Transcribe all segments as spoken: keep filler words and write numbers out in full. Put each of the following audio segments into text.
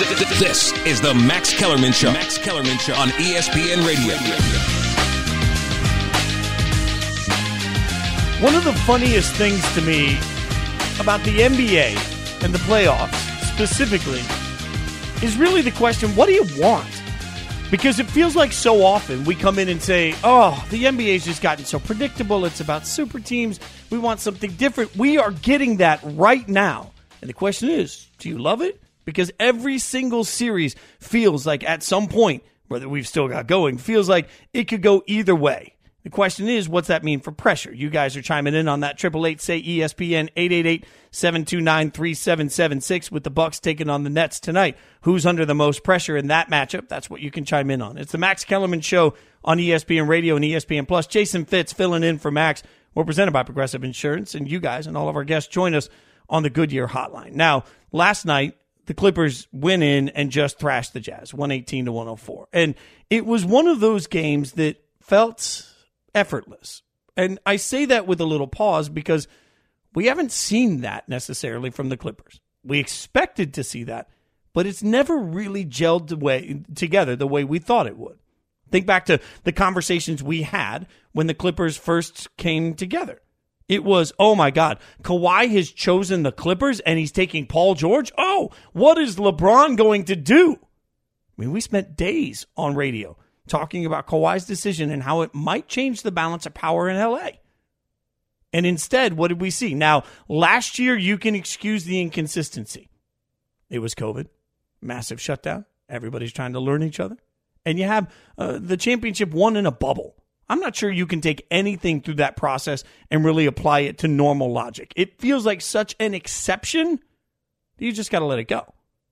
This is the Max Kellerman Show. Max Kellerman Show on E S P N Radio. One of the funniest things to me about the N B A and the playoffs specifically is really the question, what do you want? Because it feels like so often we come in and say, oh, the N B A's just gotten so predictable. It's about super teams. We want something different. We are getting that right now. And the question is, do you love it? Because every single series feels like at some point, whether we've still got going, feels like it could go either way. The question is, what's that mean for pressure? You guys are chiming in on that. Triple eight say E S P N, eight eight eight, seven two nine, three seven seven six with the Bucks taking on the Nets tonight. Who's under the most pressure in that matchup? That's what you can chime in on. It's the Max Kellerman Show on E S P N Radio and E S P N Plus. Jason Fitz filling in for Max. We're presented by Progressive Insurance, and you guys and all of our guests join us on the Goodyear Hotline. Now, last night, the Clippers went in and just thrashed the Jazz, one eighteen to one oh four. And it was one of those games that felt effortless. And I say that with a little pause because we haven't seen that necessarily from the Clippers. We expected to see that, but it's never really gelled the way, together the way we thought it would. Think back to the conversations we had when the Clippers first came together. It was, oh my God, Kawhi has chosen the Clippers and he's taking Paul George? Oh, what is LeBron going to do? I mean, we spent days on radio talking about Kawhi's decision and how it might change the balance of power in L A. And instead, what did we see? Now, last year, you can excuse the inconsistency. It was COVID, massive shutdown. Everybody's trying to learn each other. And you have uh, the championship won in a bubble. I'm not sure you can take anything through that process and really apply it to normal logic. It feels like such an exception that you just got to let it go.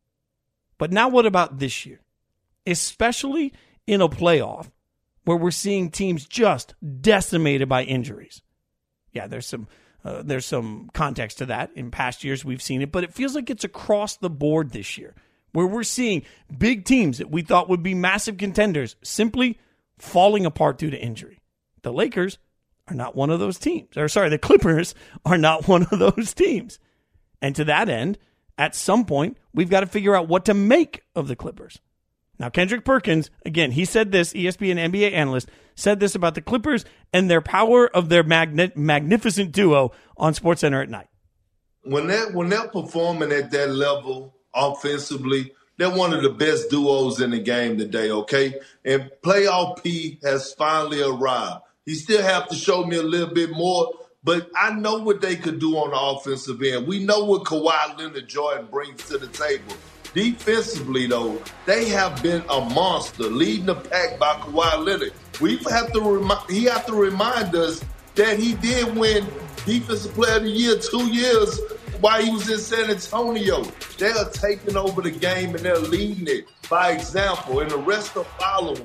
But now what about this year? Especially in a playoff where we're seeing teams just decimated by injuries. Yeah, there's some uh, there's some context to that. In past years, we've seen it, but it feels like it's across the board this year where we're seeing big teams that we thought would be massive contenders simply falling apart due to injury. The Lakers are not one of those teams. Or sorry, the Clippers are not one of those teams. And to that end, at some point, we've got to figure out what to make of the Clippers. Now, Kendrick Perkins, again, he said this, E S P N N B A analyst, said this about the Clippers and their power of their magni- magnificent duo on SportsCenter at night. When they're, when they're performing at that level offensively, they're one of the best duos in the game today, okay? And playoff P has finally arrived. He still have to show me a little bit more, but I know what they could do on the offensive end. We know what Kawhi Leonard-Jordan brings to the table. Defensively, though, they have been a monster, leading the pack by Kawhi Leonard. We have to remind, he have to remind us that he did win Defensive Player of the Year two years while he was in San Antonio. They are taking over the game and they're leading it by example, and the rest are following.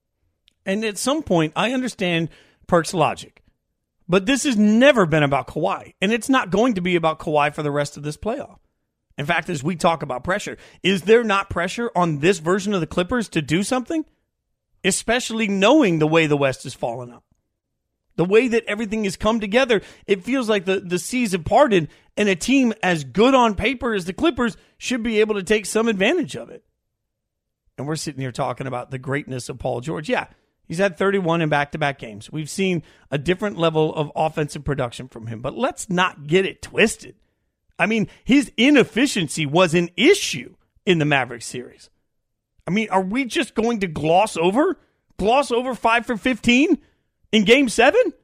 And at some point, I understand Perk's logic, but this has never been about Kawhi, and it's not going to be about Kawhi for the rest of this playoff. In fact, as we talk about pressure, is there not pressure on this version of the Clippers to do something? Especially knowing the way the West has fallen up. The way that everything has come together, it feels like the, the seas have parted, and a team as good on paper as the Clippers should be able to take some advantage of it. And we're sitting here talking about the greatness of Paul George. Yeah, he's had thirty-one in back-to-back games. We've seen a different level of offensive production from him, but let's not get it twisted. I mean, his inefficiency was an issue in the Mavericks series. I mean, are we just going to gloss over, gloss over five for fifteen in game seven?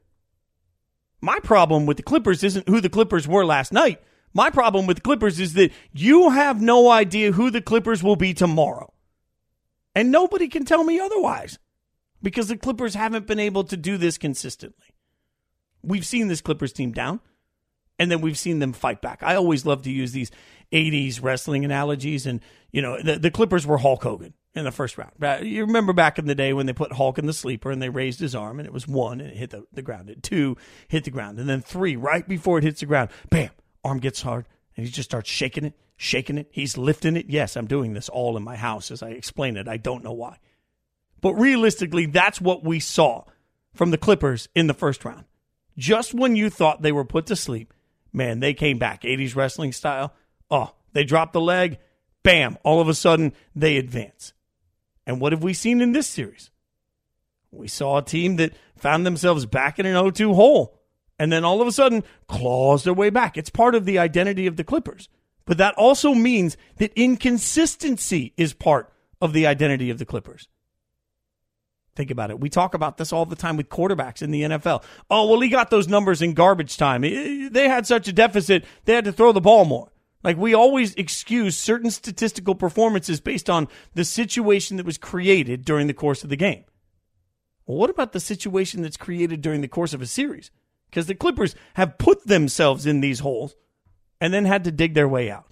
My problem with the Clippers isn't who the Clippers were last night. My problem with the Clippers is that you have no idea who the Clippers will be tomorrow. And nobody can tell me otherwise because the Clippers haven't been able to do this consistently. We've seen this Clippers team down. And then we've seen them fight back. I always love to use these eighties wrestling analogies. And, you know, the, the Clippers were Hulk Hogan in the first round. You remember back in the day when they put Hulk in the sleeper and they raised his arm and it was one and it hit the, the ground. And two, hit the ground. And then three, right before it hits the ground, bam, arm gets hard and he just starts shaking it, shaking it. He's lifting it. Yes, I'm doing this all in my house as I explain it. I don't know why. But realistically, that's what we saw from the Clippers in the first round. Just when you thought they were put to sleep, man, they came back, eighties wrestling style. Oh, they dropped the leg. bam, all of a sudden they advance. And what have we seen in this series? We saw a team that found themselves back in an oh two hole and then all of a sudden claws their way back. It's part of the identity of the Clippers. But that also means that inconsistency is part of the identity of the Clippers. Think about it. We talk about this all the time with quarterbacks in the N F L. Oh, well, he got those numbers in garbage time. They had such a deficit, they had to throw the ball more. Like, we always excuse certain statistical performances based on the situation that was created during the course of the game. Well, what about the situation that's created during the course of a series? Because the Clippers have put themselves in these holes and then had to dig their way out.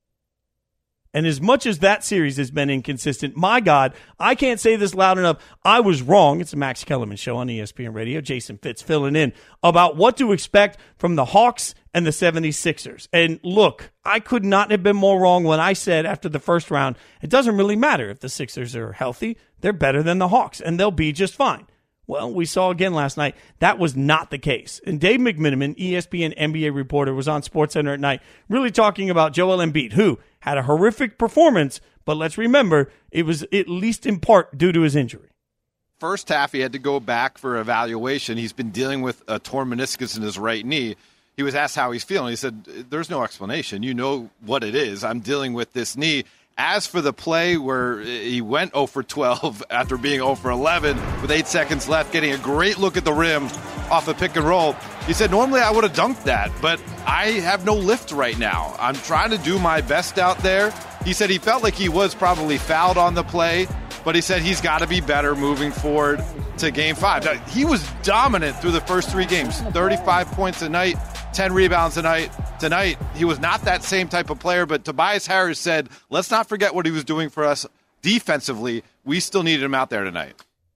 And as much as that series has been inconsistent, my God, I can't say this loud enough. I was wrong. It's the Max Kellerman Show on E S P N Radio. Jason Fitz filling in about what to expect from the Hawks and the seventy-sixers. And look, I could not have been more wrong when I said after the first round, it doesn't really matter if the Sixers are healthy. They're better than the Hawks, and they'll be just fine. Well, we saw again last night that was not the case. And Dave McMenamin, E S P N N B A reporter, was on SportsCenter at night really talking about Joel Embiid, who had a horrific performance, but let's remember it was at least in part due to his injury. First half, he had to go back for evaluation. He's been dealing with a torn meniscus in his right knee. He was asked how he's feeling. He said, there's no explanation. You know what it is. I'm dealing with this knee. As for the play where he went oh for twelve after being oh for eleven with eight seconds left, getting a great look at the rim off a pick and roll, he said, normally I would have dunked that, but I have no lift right now. I'm trying to do my best out there. He said he felt like he was probably fouled on the play, but he said he's got to be better moving forward to game five. He was dominant through the first three games, thirty-five points a night, ten rebounds a night. Tonight, he was not that same type of player, but Tobias Harris said, let's not forget what he was doing for us defensively. We still needed him out there tonight.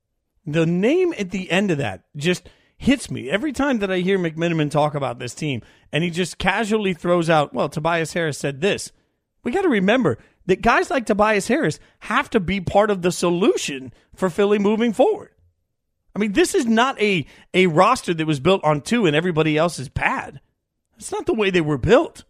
The name at the end of that just hits me every time that I hear McMenamin talk about this team, and he just casually throws out, well, Tobias Harris said this. We got to remember that guys like Tobias Harris have to be part of the solution for Philly moving forward. I mean, this is not a, a roster that was built on two and everybody else is bad. That's not the way they were built.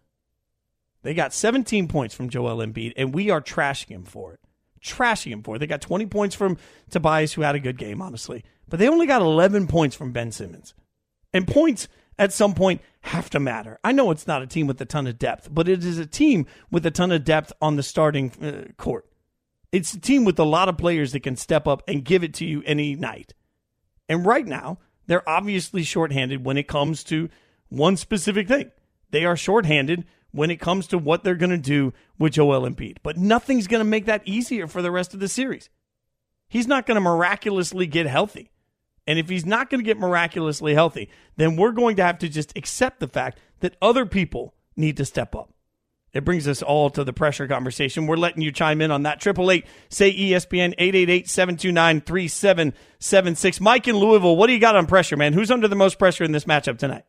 They got seventeen points from Joel Embiid, and we are trashing him for it. Trashing him for it. They got twenty points from Tobias, who had a good game, honestly. But they only got eleven points from Ben Simmons. And points, at some point, have to matter. I know it's not a team with a ton of depth, but it is a team with a ton of depth on the starting uh, court. It's a team with a lot of players that can step up and give it to you any night. And right now, they're obviously shorthanded when it comes to one specific thing. They are shorthanded when it comes to what they're going to do with Joel Embiid. But nothing's going to make that easier for the rest of the series. He's not going to miraculously get healthy. And if he's not going to get miraculously healthy, then we're going to have to just accept the fact that other people need to step up. It brings us all to the pressure conversation. We're letting you chime in on that. Triple eight, say E S P N, eight eight eight, seven two nine, three seven seven six. Mike in Louisville, what do you got on pressure, man? Who's under the most pressure in this matchup tonight?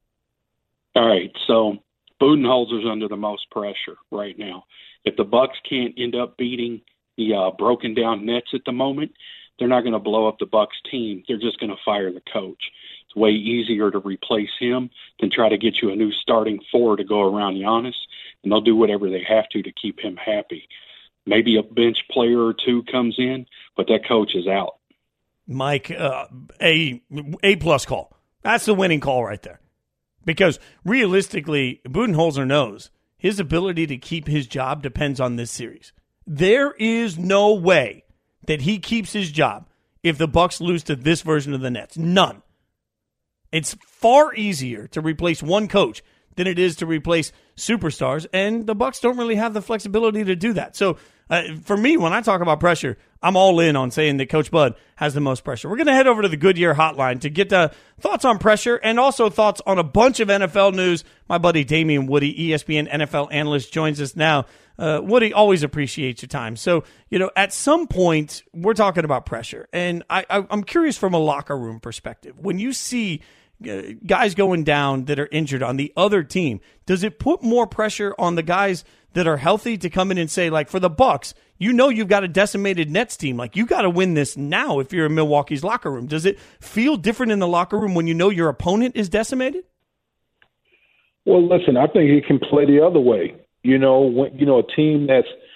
All right, so Budenholzer's under the most pressure right now. If the Bucks can't end up beating the uh, broken down Nets at the moment, they're not going to blow up the Bucks team. They're just going to fire the coach. It's way easier to replace him than try to get you a new starting four to go around Giannis, and they'll do whatever they have to to keep him happy. Maybe a bench player or two comes in, but that coach is out. Mike, uh, a A plus call. That's the winning call right there. Because realistically, Budenholzer knows his ability to keep his job depends on this series. There is no way that he keeps his job if the Bucks lose to this version of the Nets. None. It's far easier to replace one coach than it is to replace superstars, and the Bucks don't really have the flexibility to do that. So uh, for me, when I talk about pressure, I'm all in on saying that Coach Bud has the most pressure. We're going to head over to the Goodyear hotline to get uh, thoughts on pressure and also thoughts on a bunch of N F L news. My buddy Damian Woody, E S P N N F L analyst, joins us now. Uh, Woody, always appreciates your time. So, you know, at some point, we're talking about pressure. And I, I, I'm curious from a locker room perspective. When you see uh, guys going down that are injured on the other team, does it put more pressure on the guys that are healthy to come in and say, like, for the Bucks, you know you've got a decimated Nets team. Like, you got to win this now if you're in Milwaukee's locker room. Does it feel different in the locker room when you know your opponent is decimated? Well, listen, I think it can play the other way. You know, when, you know, a team that's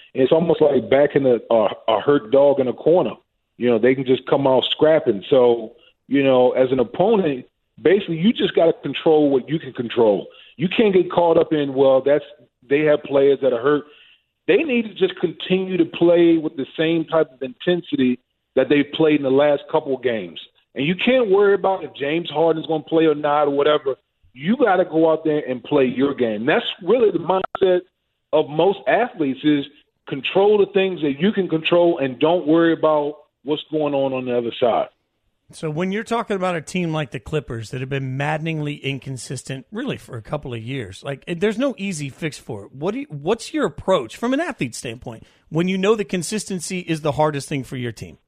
It's almost like backing a, a, a hurt dog in a corner. You know, they can just come out scrapping. So, you know, as an opponent, basically you just got to control what you can control. You can't get caught up in, well, that's they have players that are hurt. They need to just continue to play with the same type of intensity that they've played in the last couple of games. And you can't worry about if James Harden's going to play or not or whatever. You got to go out there and play your game. That's really the mindset of most athletes is control the things that you can control and don't worry about what's going on on the other side. So when you're talking about a team like the Clippers that have been maddeningly inconsistent really for a couple of years, like there's no easy fix for it. What do you, what's your approach from an athlete standpoint when you know that consistency is the hardest thing for your team?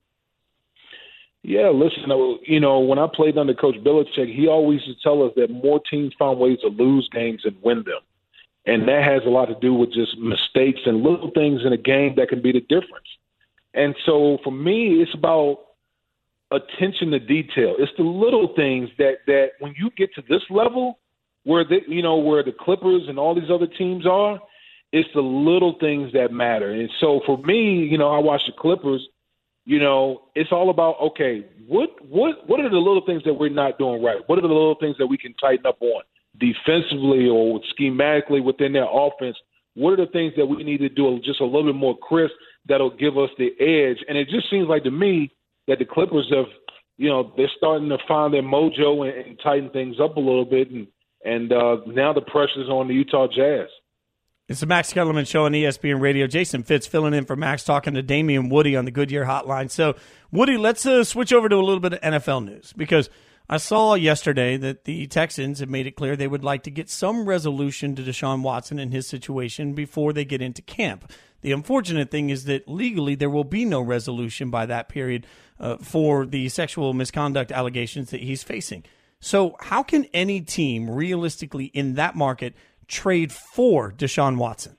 Yeah, listen, you know, when I played under Coach Belichick, he always used to tell us that more teams found ways to lose games than win them. And that has a lot to do with just mistakes and little things in a game that can be the difference. And so for me, it's about attention to detail. It's the little things that, that when you get to this level where the, you know, where the Clippers and all these other teams are, it's the little things that matter. And so for me, you know, I watch the Clippers. You know, it's all about, okay, what what what are the little things that we're not doing right? What are the little things that we can tighten up on defensively or schematically within their offense? What are the things that we need to do just a little bit more crisp that'll give us the edge? And it just seems like to me that the Clippers have, you know, they're starting to find their mojo and, and tighten things up a little bit. And, and uh, now the pressure's on the Utah Jazz. It's the Max Kellerman Show on E S P N Radio. Jason Fitz filling in for Max, talking to Damian Woody on the Goodyear Hotline. So, Woody, let's uh, switch over to a little bit of N F L news, because I saw yesterday that the Texans have made it clear they would like to get some resolution to Deshaun Watson and his situation before they get into camp. The unfortunate thing is that legally there will be no resolution by that period uh, for the sexual misconduct allegations that he's facing. So how can any team realistically in that market trade for Deshaun Watson?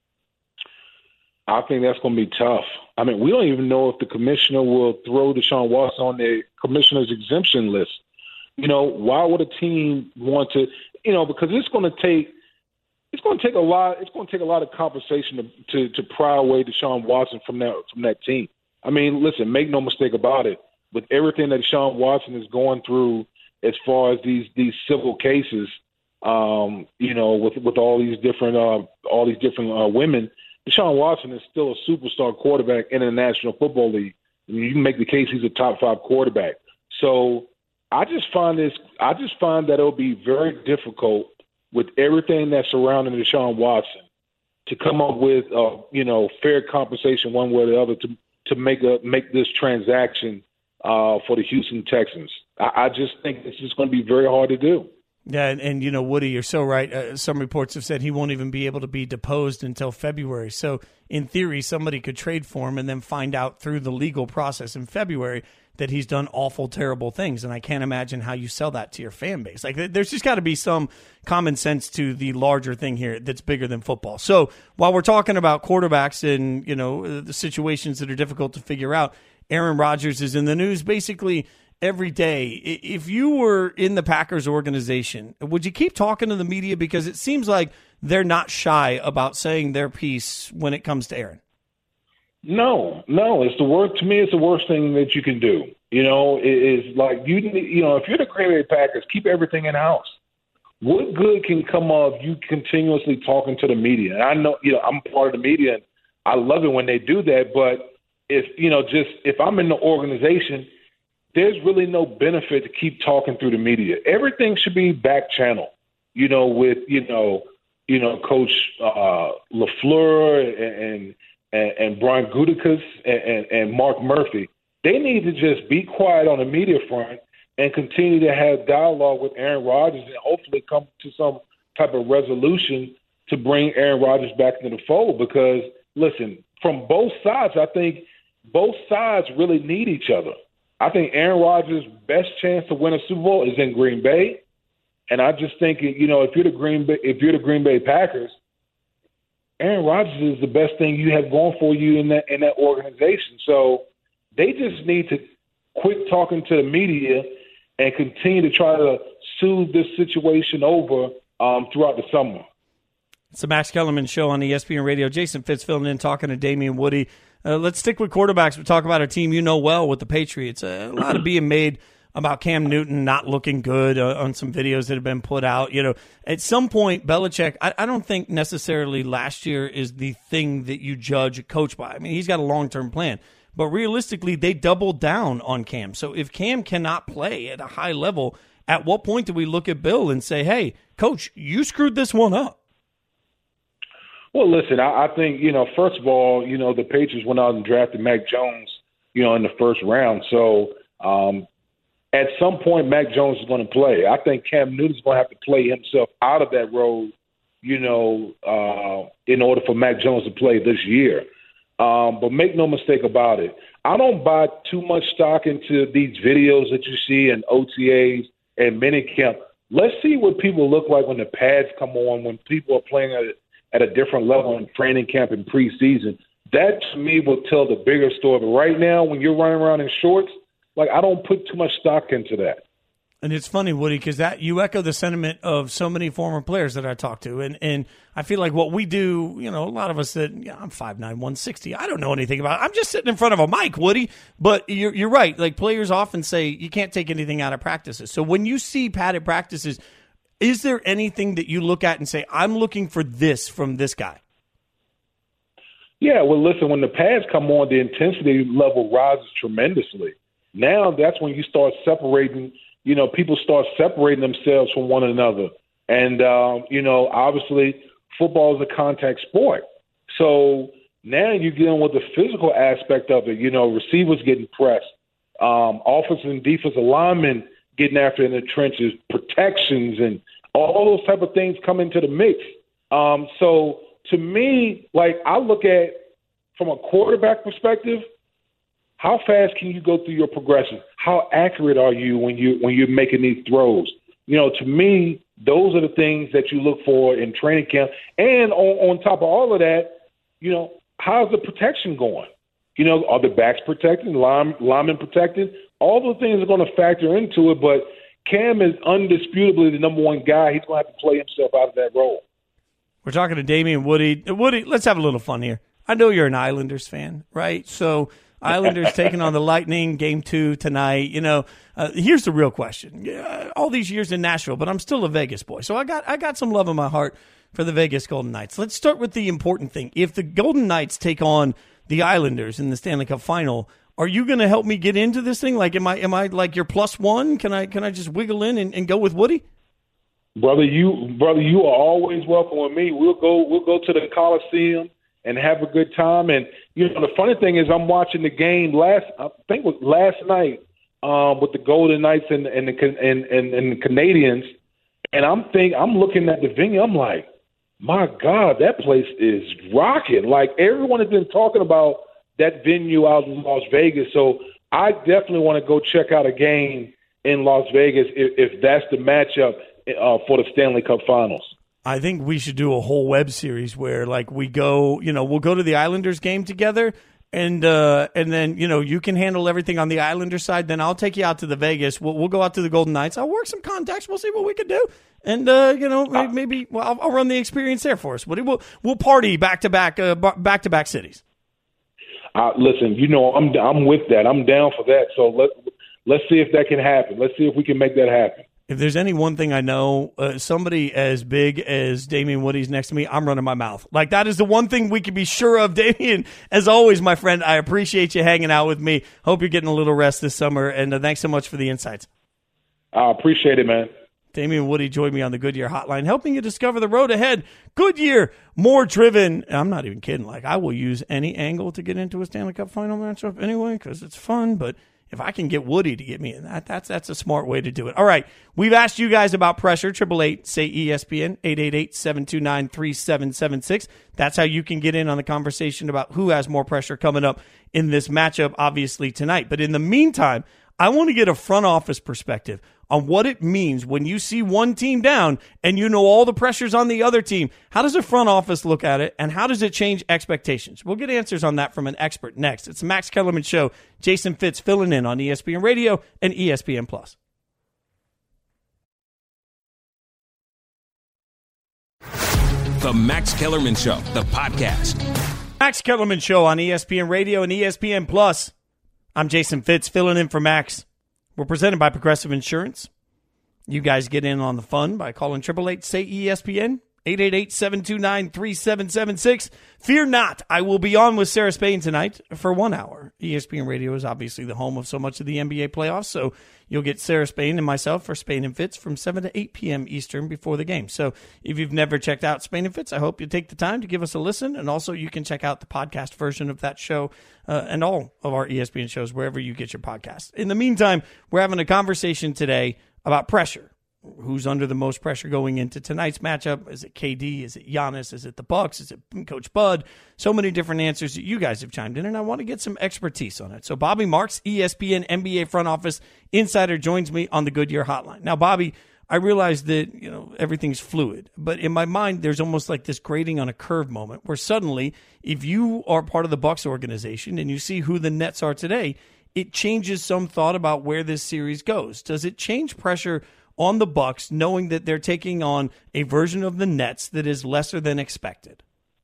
I think that's going to be tough. I mean, we don't even know if the commissioner will throw Deshaun Watson on the commissioner's exemption list. You know, why would a team want to, you know, because it's going to take, it's going to take a lot, it's going to take a lot of conversation to, to, to pry away Deshaun Watson from that, from that team. I mean, listen, make no mistake about it. With everything that Deshaun Watson is going through as far as these, these civil cases, um, you know, with, with all these different, uh, all these different uh, women, Deshaun Watson is still a superstar quarterback in the National Football League. I mean, you can make the case he's a top five quarterback. So I just find this, I just find that it'll be very difficult with everything that's surrounding Deshaun Watson to come up with, uh, you know, fair compensation one way or the other to, to make a, make this transaction uh, for the Houston Texans. I, I just think it's just going to be very hard to do. Yeah, and, and, you know, Woody, you're so right. Uh, some reports have said he won't even be able to be deposed until February. So, in theory, somebody could trade for him and then find out through the legal process in February that he's done awful, terrible things. And I can't imagine how you sell that to your fan base. Like, there's just got to be some common sense to the larger thing here that's bigger than football. So, while we're talking about quarterbacks and, you know, the situations that are difficult to figure out, Aaron Rodgers is in the news basically every day. If you were in the Packers organization, would you keep talking to the media? Because it seems like they're not shy about saying their piece when it comes to Aaron. No, no, it's the worst. To me, it's the worst thing that you can do. You know, it is like, you you know, if you're the Green Bay Packers, keep everything in house. What good can come of you continuously talking to the media? And I know, you know, I'm part of the media, and I love it when they do that. But if, you know, just if I'm in the organization, there's really no benefit to keep talking through the media. Everything should be back channel, you know, with, you know, you know, Coach uh, LaFleur and, and, and Brian Gutekunst and, and, and Mark Murphy. They need to just be quiet on the media front and continue to have dialogue with Aaron Rodgers and hopefully come to some type of resolution to bring Aaron Rodgers back into the fold. Because, listen, from both sides, I think both sides really need each other. I think Aaron Rodgers' best chance to win a Super Bowl is in Green Bay, and I just think, you know, if you're the Green Bay, if you're the Green Bay Packers, Aaron Rodgers is the best thing you have going for you in that in that organization. So they just need to quit talking to the media and continue to try to soothe this situation over um, throughout the summer. It's the Max Kellerman Show on E S P N Radio. Jason Fitz filling in, talking to Damien Woody. Uh, let's stick with quarterbacks. We talk about a team you know well with the Patriots. Uh, a lot of being made about Cam Newton not looking good uh, on some videos that have been put out. You know, at some point, Belichick, I, I don't think necessarily last year is the thing that you judge a coach by. I mean, he's got a long-term plan. But realistically, they doubled down on Cam. So if Cam cannot play at a high level, at what point do we look at Bill and say, hey, coach, you screwed this one up? Well, listen, I, I think, you know, first of all, you know, the Patriots went out and drafted Mac Jones, you know, in the first round. So um, at some point, Mac Jones is going to play. I think Cam Newton's going to have to play himself out of that role, you know, uh, in order for Mac Jones to play this year. Um, but make no mistake about it, I don't buy too much stock into these videos that you see in O T As and minicamp. Let's see what people look like when the pads come on, when people are playing at at a different level in training camp and preseason. That, to me, will tell the bigger story. But right now, when you're running around in shorts, like, I don't put too much stock into that. And it's funny, Woody, because that you echo the sentiment of so many former players that I talk to. And and I feel like what we do, you know, a lot of us that, yeah, I'm five nine, one sixty. I don't know anything about it. I'm just sitting in front of a mic, Woody. But you're, you're right. Like, players often say you can't take anything out of practices. So when you see padded practices, is there anything that you look at and say, I'm looking for this from this guy? Yeah, well, listen, when the pads come on, the intensity level rises tremendously. Now that's when you start separating, you know, people start separating themselves from one another. And, um, you know, obviously football is a contact sport. So now you're dealing with the physical aspect of it, you know, receivers getting pressed, um, offensive and defensive linemen getting after in the trenches, protections, and all those type of things come into the mix. Um, so to me, like, I look at, from a quarterback perspective, how fast can you go through your progression? How accurate are you when you when you're making these throws? You know, to me, those are the things that you look for in training camp. And on, on top of all of that, you know, how's the protection going? You know, are the backs protected, line, linemen protected? All those things are going to factor into it, but Cam is undisputably the number one guy. He's going to have to play himself out of that role. We're talking to Damien Woody. Woody, let's have a little fun here. I know you're an Islanders fan, right? So Islanders taking on the Lightning, game two tonight. You know, uh, here's the real question. Uh, all these years in Nashville, but I'm still a Vegas boy. So I got I got some love in my heart for the Vegas Golden Knights. Let's start with the important thing. If the Golden Knights take on the Islanders in the Stanley Cup final, are you going to help me get into this thing? Like, am I am I like your plus one? Can I can I just wiggle in and, and go with Woody? Brother, you brother, you are always welcome with me. We'll go we'll go to the Coliseum and have a good time. And you know, the funny thing is, I'm watching the game last I think it was last night um, with the Golden Knights and and the and, and, and the Canadians, and I'm think I'm looking at the venue. I'm like, my God, that place is rocking. Like, everyone has been talking about that venue out in Las Vegas. So I definitely want to go check out a game in Las Vegas if, if that's the matchup uh, for the Stanley Cup Finals. I think we should do a whole web series where, like, we go, you know, we'll go to the Islanders game together, and uh, and then, you know, you can handle everything on the Islanders side. Then I'll take you out to the Vegas. We'll, we'll go out to the Golden Knights. I'll work some contacts. We'll see what we can do. And, uh, you know, maybe, maybe well, I'll, I'll run the experience there for us. We'll, we'll party back-to-back, uh, back-to-back cities. Uh, listen, you know, I'm I'm with that. I'm down for that. So let let's see if that can happen. Let's see if we can make that happen. If there's any one thing I know, uh, somebody as big as Damien Woody's next to me, I'm running my mouth. Like, that is the one thing we can be sure of. Damien, as always, my friend, I appreciate you hanging out with me. Hope you're getting a little rest this summer, and uh, thanks so much for the insights. I appreciate it, man. Damien Woody joined me on the Goodyear Hotline, helping you discover the road ahead. Goodyear, more driven. I'm not even kidding. Like, I will use any angle to get into a Stanley Cup final matchup anyway because it's fun. But if I can get Woody to get me in that, that's that's a smart way to do it. All right, we've asked you guys about pressure. Triple eight say E S P N eight eight eight seven two nine three seven seven six. That's how you can get in on the conversation about who has more pressure coming up in this matchup, obviously tonight. But in the meantime, I want to get a front office perspective on what it means when you see one team down and you know all the pressures on the other team. How does the front office look at it, and how does it change expectations? We'll get answers on that from an expert next. It's the Max Kellerman Show. Jason Fitz filling in on E S P N Radio and E S P N Plus. The Max Kellerman Show, the podcast. Max Kellerman Show on E S P N Radio and E S P N Plus. I'm Jason Fitz, filling in for Max. We're presented by Progressive Insurance. You guys get in on the fun by calling eight eight eight, S A Y, E S P N, eight eight eight, seven two nine, three seven seven six. Fear not, I will be on with Sarah Spain tonight for one hour. E S P N Radio is obviously the home of so much of the N B A playoffs, so you'll get Sarah Spain and myself for Spain and Fitz from seven to eight p.m. Eastern before the game. So if you've never checked out Spain and Fitz, I hope you take the time to give us a listen, and also you can check out the podcast version of that show uh, and all of our E S P N shows wherever you get your podcasts. In the meantime, we're having a conversation today about pressure. Who's under the most pressure going into tonight's matchup? Is it K D? Is it Giannis? Is it the Bucks? Is it Coach Bud? So many different answers that you guys have chimed in, and I want to get some expertise on it. So Bobby Marks, E S P N N B A front office insider, joins me on the Goodyear hotline. Now, Bobby, I realize that, you know, everything's fluid, but in my mind, there's almost like this grading on a curve moment where suddenly, if you are part of the Bucks organization and you see who the Nets are today, it changes some thought about where this series goes. Does it change pressure on the Bucks, knowing that they're taking on a version of the Nets that is lesser than expected?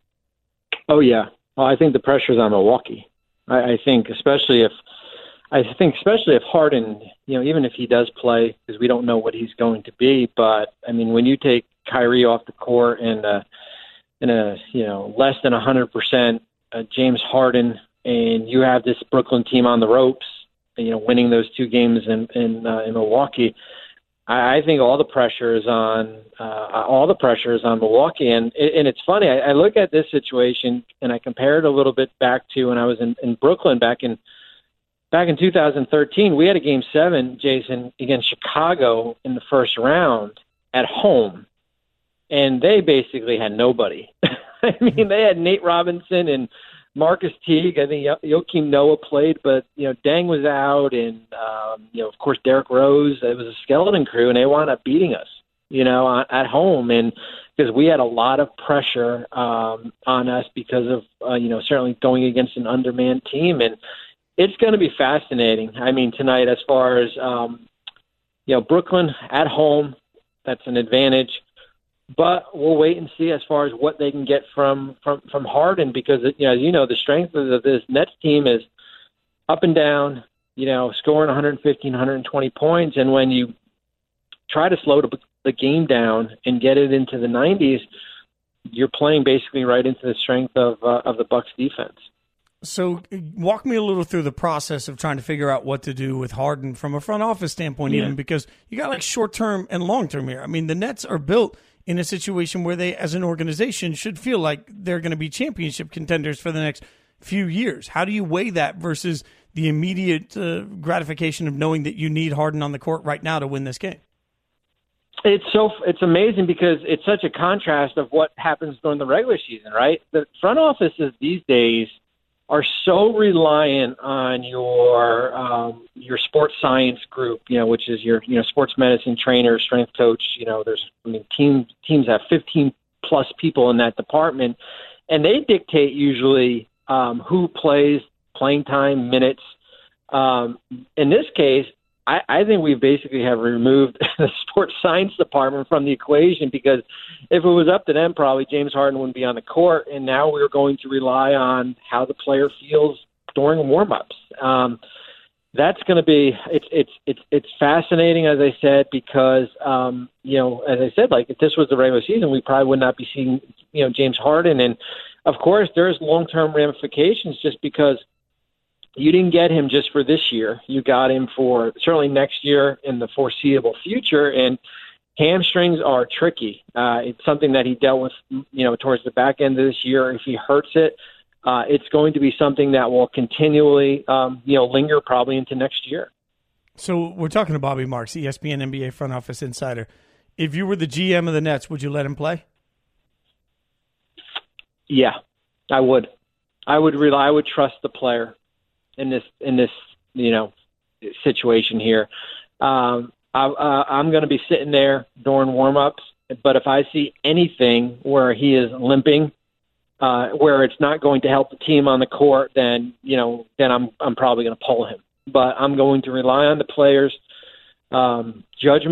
Oh yeah, well, I think the pressure's on Milwaukee. I, I think especially if I think especially if Harden, you know, even if he does play, because we don't know what he's going to be. But I mean, when you take Kyrie off the court and uh, in a you know less than a hundred percent James Harden, and you have this Brooklyn team on the ropes, you know, winning those two games in in, uh, in Milwaukee. I think all the pressure is on uh, all the pressure is on Milwaukee, and and it's funny. I, I look at this situation and I compare it a little bit back to when I was in, in Brooklyn back in back in two thousand thirteen. We had a game seven, Jason, against Chicago in the first round at home, and they basically had nobody. I mean, they had Nate Robinson and Marcus Teague. I think Joakim Noah played, but, you know, Deng was out, and, um, you know, of course, Derrick Rose. It was a skeleton crew, and they wound up beating us, you know, at home. And because we had a lot of pressure um, on us because of, uh, you know, certainly going against an undermanned team. And it's going to be fascinating. I mean, tonight, as far as, um, you know, Brooklyn at home, that's an advantage. But we'll wait and see as far as what they can get from from, from Harden, because, you know, as you know, the strength of this Nets team is up and down, you know, scoring one fifteen, one twenty points. And when you try to slow the game down and get it into the nineties, you're playing basically right into the strength of uh, of the Bucks defense. So walk me a little through the process of trying to figure out what to do with Harden from a front office standpoint, yeah. even because you got like short-term and long-term here. I mean, the Nets are built in a situation where they, as an organization, should feel like they're going to be championship contenders for the next few years. How do you weigh that versus the immediate uh, gratification of knowing that you need Harden on the court right now to win this game? It's so it's amazing because it's such a contrast of what happens during the regular season, right? The front offices these days are so reliant on your um, your sports science group, you know, which is your you know sports medicine trainer, strength coach. You know, there's I mean teams teams have fifteen plus people in that department, and they dictate usually um, who plays, playing time, minutes. Um, in this case, I, I think we basically have removed the sports science department from the equation, because if it was up to them, probably James Harden wouldn't be on the court, and now we're going to rely on how the player feels during warmups. Um, that's going to be it's it's it's it's fascinating, as I said, because um, you know, as I said, like if this was the regular season, we probably would not be seeing you know James Harden, and of course there's long-term ramifications just because you didn't get him just for this year. You got him for certainly next year in the foreseeable future. And hamstrings are tricky. Uh, it's something that he dealt with, you know, towards the back end of this year. If he hurts it, uh, it's going to be something that will continually, um, you know, linger probably into next year. So we're talking to Bobby Marks, E S P N N B A front office insider. If you were the G M of the Nets, would you let him play? Yeah, I would. I would rely. I would trust the player in this in this you know situation here. Um, I, uh, I'm going to be sitting there during warmups, but if I see anything where he is limping, uh, where it's not going to help the team on the court, then you know then I'm I'm probably going to pull him. But I'm going to rely on the players' um, judgment.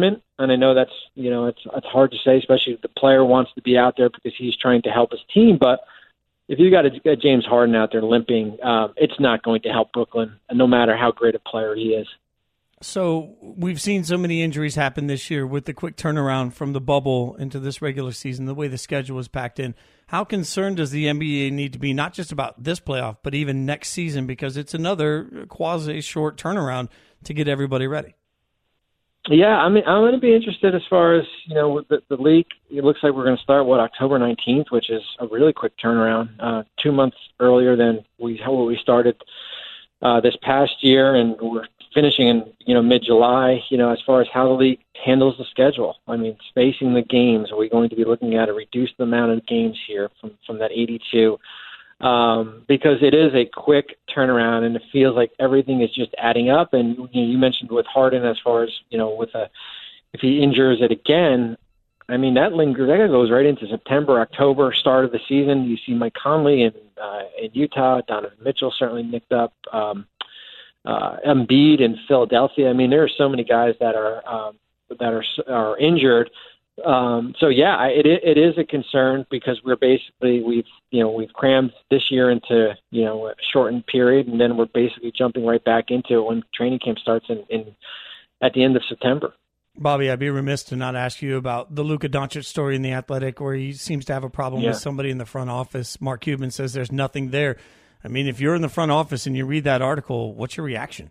And I know that's, you know, it's it's hard to say, especially if the player wants to be out there because he's trying to help his team. But if you got a, a James Harden out there limping, um, it's not going to help Brooklyn, no matter how great a player he is. So we've seen so many injuries happen this year with the quick turnaround from the bubble into this regular season, the way the schedule was packed in. How concerned does the N B A need to be, not just about this playoff, but even next season, because it's another quasi-short turnaround to get everybody ready? Yeah, I mean, I'm going to be interested as far as, you know, with the, the league. It looks like we're going to start, what, October nineteenth, which is a really quick turnaround, uh, two months earlier than we how we started uh, this past year, and we're finishing in, you know, mid-July. You know, as far as how the league handles the schedule, I mean, spacing the games, are we going to be looking at a reduced amount of games here from, from that eighty-two? Um, because it is a quick turnaround, and it feels like everything is just adding up. And you, know, you mentioned with Harden, as far as, you know, with a, if he injures it again, I mean, that lingers, that goes right into September, October, start of the season. You see Mike Conley in, uh, in Utah, Donovan Mitchell certainly nicked up, um, uh, Embiid in Philadelphia. I mean, there are so many guys that are, um, that are, are injured. Um, so yeah, I, it it is a concern because we're basically we've you know we've crammed this year into you know a shortened period, and then we're basically jumping right back into it when training camp starts in, in at the end of September. Bobby, I'd be remiss to not ask you about the Luka Doncic story in The Athletic, where he seems to have a problem yeah. with somebody in the front office. Mark Cuban says there's nothing there. I mean, if you're in the front office and you read that article, what's your reaction?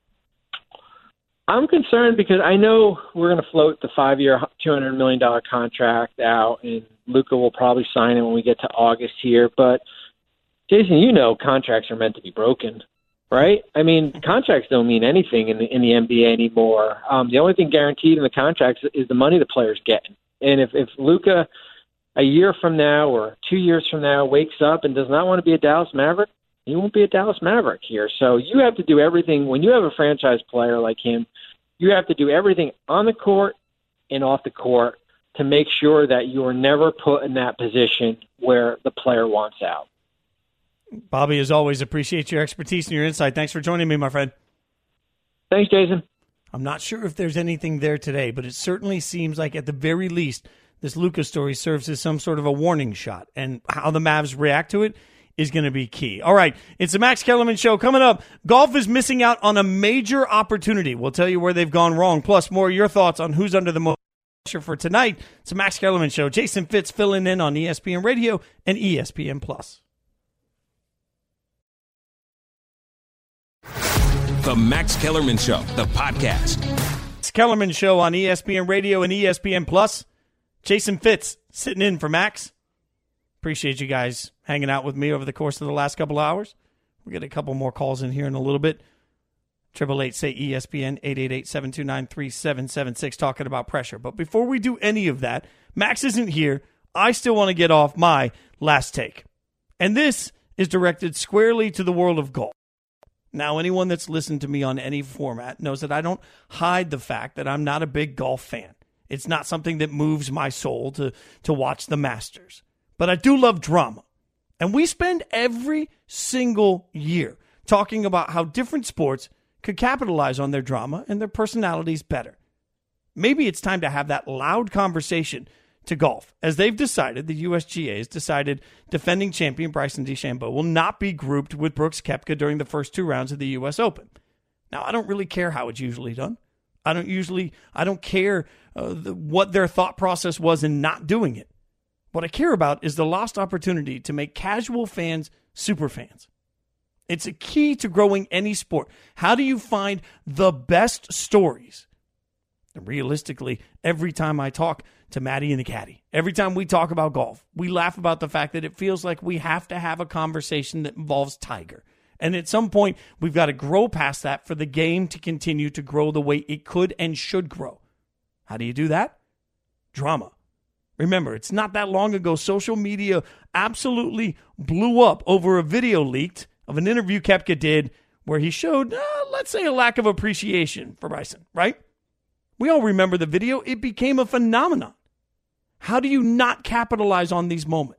I'm concerned because I know we're going to float the five-year, two hundred million dollars contract out, and Luka will probably sign it when we get to August here. But, Jason, you know contracts are meant to be broken, right? I mean, contracts don't mean anything in the in the N B A anymore. Um, the only thing guaranteed in the contracts is the money the player's getting. And if, if Luka, a year from now or two years from now, wakes up and does not want to be a Dallas Maverick, he won't be a Dallas Maverick here. So you have to do everything. When you have a franchise player like him, you have to do everything on the court and off the court to make sure that you are never put in that position where the player wants out. Bobby, as always, appreciate your expertise and your insight. Thanks for joining me, my friend. Thanks, Jason. I'm not sure if there's anything there today, but it certainly seems like at the very least, this Luka story serves as some sort of a warning shot, and how the Mavs react to it is going to be key. All right, it's the Max Kellerman Show. Coming up, golf is missing out on a major opportunity. We'll tell you where they've gone wrong, plus more of your thoughts on who's under the most pressure for tonight. It's the Max Kellerman Show. Jason Fitz filling in on E S P N Radio and E S P N Plus. The Max Kellerman Show, the podcast. Max Kellerman Show on E S P N Radio and E S P N Plus. Jason Fitz sitting in for Max. Appreciate you guys hanging out with me over the course of the last couple hours. We'll get a couple more calls in here in a little bit. Triple eight say E S P N, eight eight eight, seven two nine, three seven seven six, talking about pressure. But before we do any of that, Max isn't here. I still want to get off my last take. And this is directed squarely to the world of golf. Now, anyone that's listened to me on any format knows that I don't hide the fact that I'm not a big golf fan. It's not something that moves my soul to, to watch the Masters. But I do love drama. And we spend every single year talking about how different sports could capitalize on their drama and their personalities better. Maybe it's time to have that loud conversation to golf, as they've decided, the U S G A has decided defending champion Bryson DeChambeau will not be grouped with Brooks Koepka during the first two rounds of the U S Open. Now, I don't really care how it's usually done. I don't usually, I don't care uh, the, what their thought process was in not doing it. What I care about is the lost opportunity to make casual fans super fans. It's a key to growing any sport. How do you find the best stories? And realistically, every time I talk to Maddie and the caddy, every time we talk about golf, we laugh about the fact that it feels like we have to have a conversation that involves Tiger. And at some point, we've got to grow past that for the game to continue to grow the way it could and should grow. How do you do that? Drama. Remember, it's not that long ago, social media absolutely blew up over a video leaked of an interview Koepka did where he showed, uh, let's say, a lack of appreciation for Bryson, right? We all remember the video. It became a phenomenon. How do you not capitalize on these moments?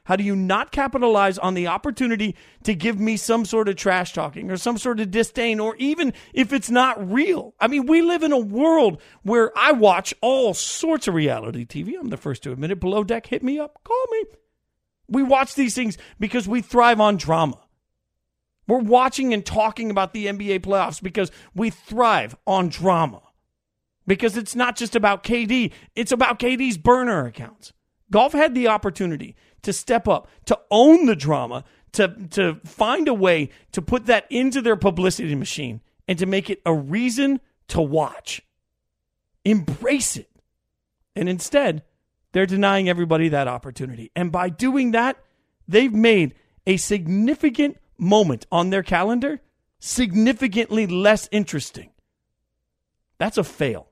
How do you not capitalize on the opportunity to give me some sort of trash talking or some sort of disdain, or even if it's not real? I mean, we live in a world where I watch all sorts of reality T V. I'm the first to admit it. Below Deck, hit me up. Call me. We watch these things because we thrive on drama. We're watching and talking about the N B A playoffs because we thrive on drama. Because it's not just about K D. It's about K D's burner accounts. Golf had the opportunity to step up, to own the drama, to, to find a way to put that into their publicity machine and to make it a reason to watch. Embrace it. And instead, they're denying everybody that opportunity. And by doing that, they've made a significant moment on their calendar significantly less interesting. That's a fail.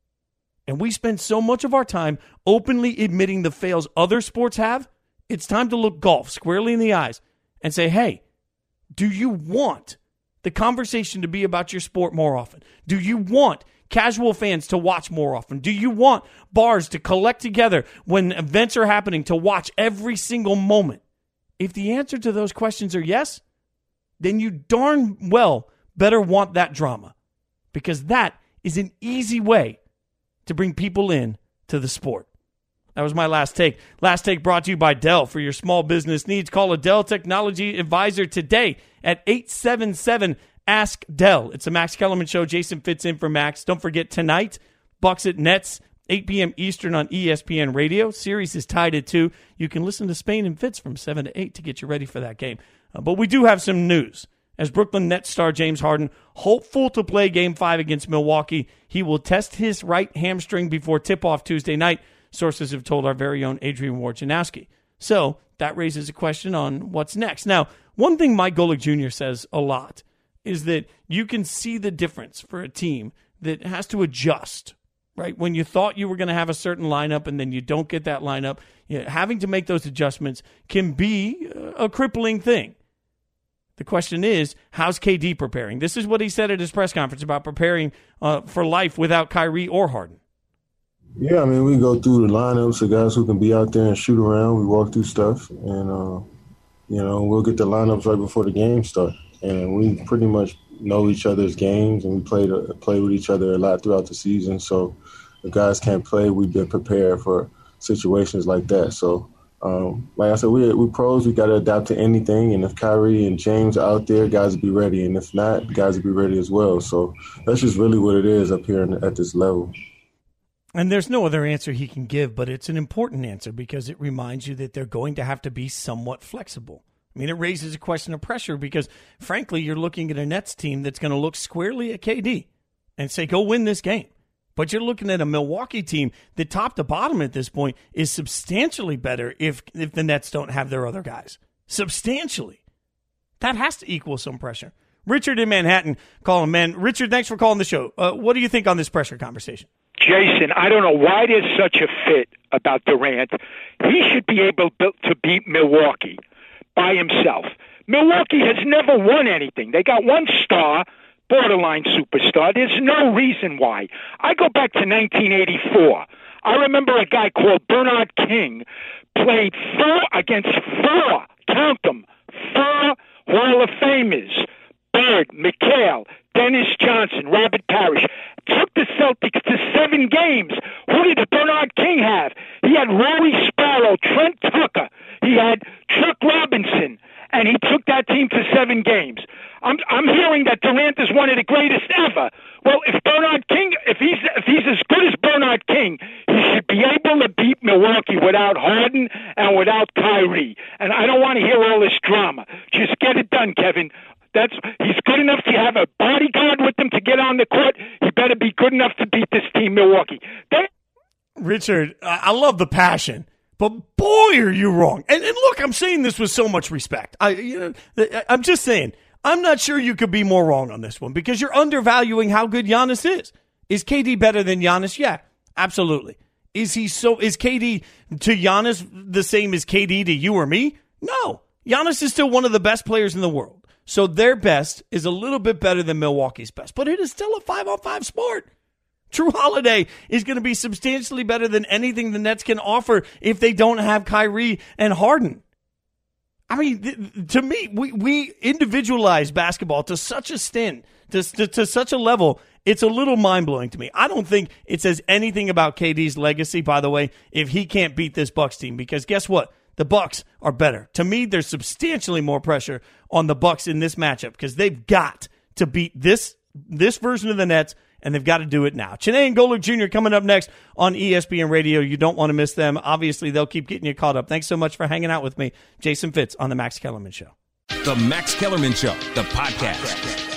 And we spend so much of our time openly admitting the fails other sports have. It's time to look golf squarely in the eyes and say, hey, do you want the conversation to be about your sport more often? Do you want casual fans to watch more often? Do you want bars to collect together when events are happening to watch every single moment? If the answer to those questions are yes, then you darn well better want that drama, because that is an easy way to bring people in to the sport. That was my last take. Last take brought to you by Dell. For your small business needs, call a Dell Technology Advisor today at eight seven seven, ask Dell. It's the Max Kellerman Show. Jason Fitz in for Max. Don't forget tonight, Bucks at Nets, eight p.m. Eastern on E S P N Radio. Series is tied at two. You can listen to Spain and Fitz from seven to eight to get you ready for that game. Uh, but we do have some news. As Brooklyn Nets star James Harden, hopeful to play Game five against Milwaukee, he will test his right hamstring before tip-off Tuesday night, sources have told our very own Adrian Wojnarowski. So that raises a question on what's next. Now, one thing Mike Golick Junior says a lot is that you can see the difference for a team that has to adjust, right? When you thought you were going to have a certain lineup and then you don't get that lineup, you know, having to make those adjustments can be a crippling thing. The question is, how's K D preparing? This is what he said at his press conference about preparing uh, for life without Kyrie or Harden. Yeah, I mean, we go through the lineups of guys who can be out there and shoot around. We walk through stuff, and, uh, you know, we'll get the lineups right before the game start. And we pretty much know each other's games, and we play, to, play with each other a lot throughout the season. So if guys can't play, we've been prepared for situations like that. So, Um, like I said, we we pros, we got to adapt to anything. And if Kyrie and James are out there, guys will be ready. And if not, guys will be ready as well. So that's just really what it is up here in, at this level. And there's no other answer he can give, but it's an important answer because it reminds you that they're going to have to be somewhat flexible. I mean, it raises a question of pressure because, frankly, you're looking at a Nets team that's going to look squarely at K D and say, go win this game. But you're looking at a Milwaukee team that top to bottom at this point is substantially better if if the Nets don't have their other guys. Substantially. That has to equal some pressure. Richard in Manhattan calling, man. Richard, thanks for calling the show. Uh, what do you think on this pressure conversation? Jason, I don't know why there's such a fit about Durant. He should be able to beat Milwaukee by himself. Milwaukee has never won anything. They got one star, borderline superstar. There's no reason why. I go back to nineteen eighty-four. I remember a guy called Bernard King played four against four, count them, four Hall of Famers. Bird, McHale, Dennis Johnson, Robert Parrish. Took the Celtics to seven games. Who did Bernard King have? He had Rory Sparrow, Trent Tucker. He had Chuck Robinson. And he took that team to seven games. I'm I'm hearing that Durant is one of the greatest ever. Well, if Bernard King, if he's if he's as good as Bernard King, he should be able to beat Milwaukee without Harden and without Kyrie. And I don't want to hear all this drama. Just get it done, Kevin. That's he's good enough to have a bodyguard with him to get on the court. He better be good enough to beat this team, Milwaukee. They- Richard, I love the passion. But boy, are you wrong. And, and look, I'm saying this with so much respect. I, you know, I'm just saying, I'm not sure you could be more wrong on this one because you're undervaluing how good Giannis is. Is K D better than Giannis? Yeah, absolutely. Is he so? Is K D to Giannis the same as K D to you or me? No. Giannis is still one of the best players in the world. So their best is a little bit better than Milwaukee's best, but it is still a five-on-five sport. Drew Holiday is going to be substantially better than anything the Nets can offer if they don't have Kyrie and Harden. I mean, th- to me, we, we individualize basketball to such a stint, to, to, to such a level, it's a little mind-blowing to me. I don't think it says anything about K D's legacy, by the way, if he can't beat this Bucks team, because guess what? The Bucks are better. To me, there's substantially more pressure on the Bucks in this matchup because they've got to beat this this version of the Nets, and they've got to do it now. Chiney and Golick Junior coming up next on E S P N Radio. You don't want to miss them. Obviously, they'll keep getting you caught up. Thanks so much for hanging out with me. Jason Fitz on The Max Kellerman Show. The Max Kellerman Show, the podcast.